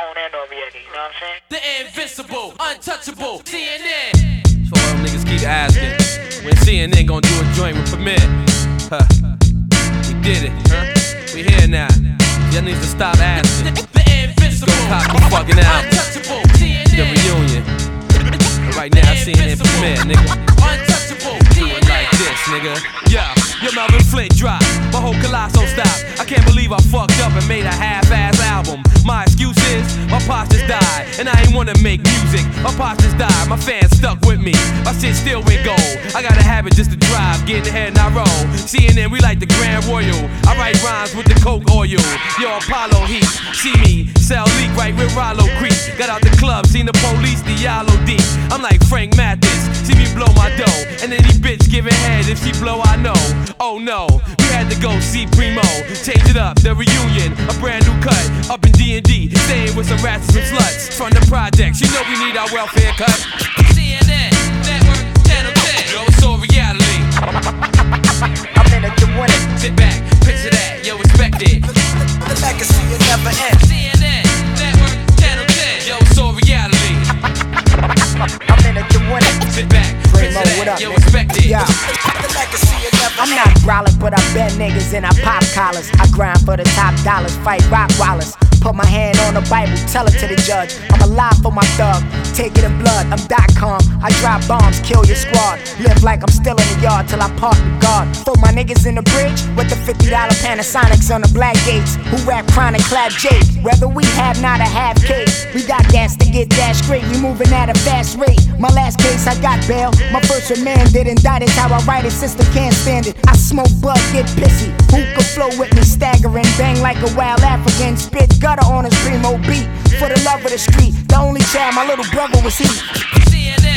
hone in already, you know what I'm saying? The invincible, untouchable, CNN. So all them niggas keep asking, when CNN gon' do a joint with Premier? Huh. We did it, huh? We here now. Y'all need to stop asking. The invincible, go cop the fucking album. Untouchable, CNN. The reunion. And right now, CNN Premier, nigga. Untouchable, do it like this, nigga. Yeah, your Melvin Flint drop. My whole colossal stop. I can't believe I fucked up and made a half-ass album. My excuse is, my pops just died, and I ain't wanna make music. My pops just died, my fans stuck with me. My shit still went gold. I got a habit just to drive, get ahead and I roll. CNN, we like the Grand Royal. I write rhymes with the Coke oil. Yo, Apollo Heat, see me, sell leak right with Rollo Creek. Got out the club, seen the police, the Yellow D. I'm like Frank Mathis, see me blow my dough. And any bitch giving head, if she blow, I know. Oh no, we had to go see Primo. Change it up, the reunion, a brand new cut. Up in D&D, staying with some rats and some sluts. From the projects, you know we need our welfare cut. CNN, Network, Channel 10. Yo, it's all reality. I'm in it to win it. Sit back, picture that, yo, expect it. The legacy will never end. CNN, Network, Channel 10. Yo, it's all reality. I'm in it to win it. Sit back, picture that, yo, expect it. Yeah. I'm not brolic, but I bet niggas and I pop collars. I grind for the top dollars, fight rock wallers. Put my hand on the Bible, tell it to the judge. I'm alive for my thug, take it in blood. I'm .com, I drop bombs, kill your squad. Live like I'm still in the yard till I park the guard. Throw my niggas in the bridge with the $50 Panasonics on the black gates. Who rap chronic, clap Jake. Whether we have not a half case, we got gas to get that straight. We moving at a fast rate. My last case, I got bail. My first remanded, indicted. How I write it, system can't stand it. I smoke bud, get pissy. Who could flow with me, staggering, bang like a wild African. Spit gutter on his primo beat. For the love of the street, the only child my little brother was he. CNN.